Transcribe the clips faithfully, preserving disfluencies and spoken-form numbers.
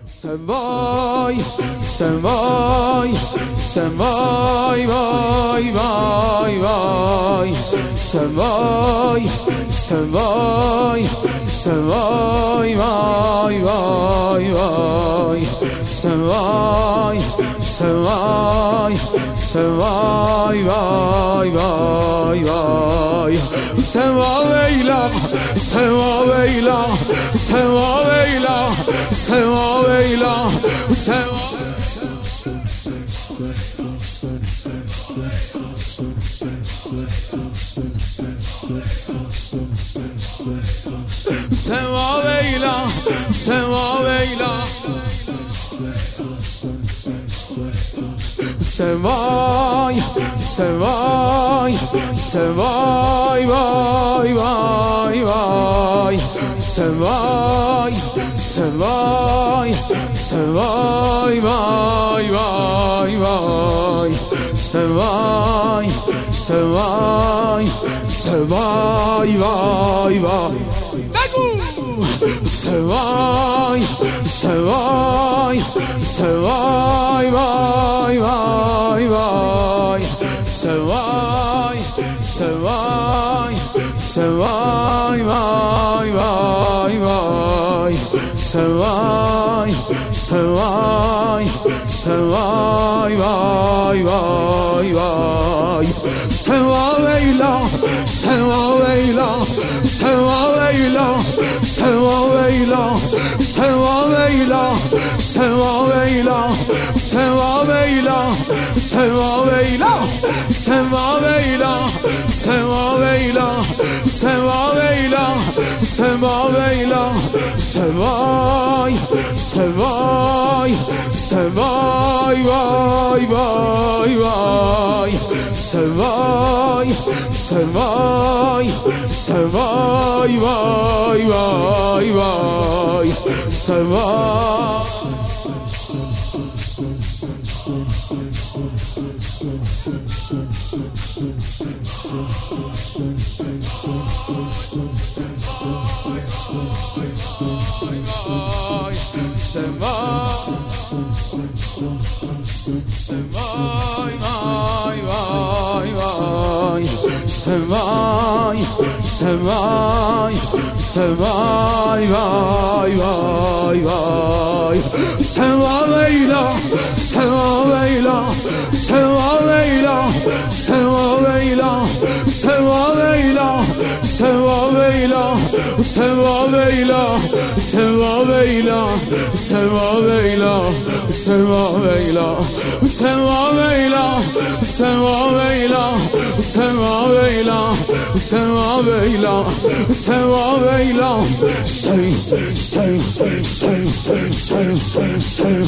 سوای سوای سوای وای وای وای سوای سوای سوای وای وای وای سوای سوای سوای وای وای وای سوا ویلا سوا ویلا سوا ویلا سوا ویلا سوا سوا ویلا سوا ویلا سوای سوای سوای وای وای وای سوای سوای سوای وای وای وای سوای سوای سوای وای وای بگو سوای سوای سوای وای وای وای سوای سوای سوای وای وای وای سوای سوای سوای وای وای وای سوا ویلا سوا ویلا سوا ویلا سوا ویلا سوا ویلا سوا ویلا سوا ویلا سوا ویلا سوا ویلا سوا ویلا سوا ویلا سوا ویلا سوای سوای سوای وای وای وای سوای سوای سوای وای وای وای سوای سوای سوای سوای وای وای وای سوا ویلا سوا ویلا سوا ویلا سوا ویلا سوا ویلا سوا ویلا سوا ویلا سوا ویلا سوا ویلا سوا ویلا سوا ویلا سوا ویلا سوا ویلا سوا ویلا سوا ویلا سی سی سی سی سی سی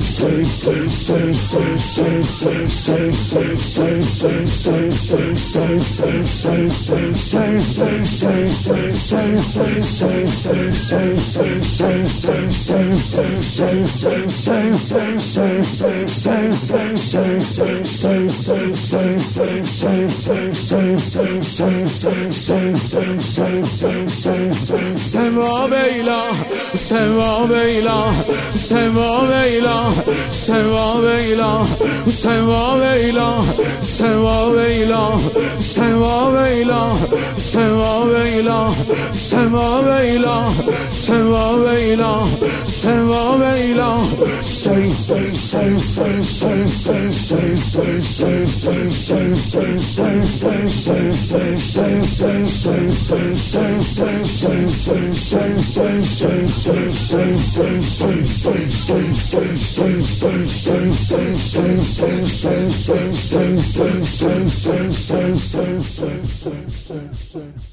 سوا ویلا سوا ویلا سوا ویلا سوا ویلا سوا ویلا سوا ویلا سوا ویلا سوا ویلا سوا ویلا سوا ویلا سوا ویلا سی سی سی سی سی سی سی سی سی سی سی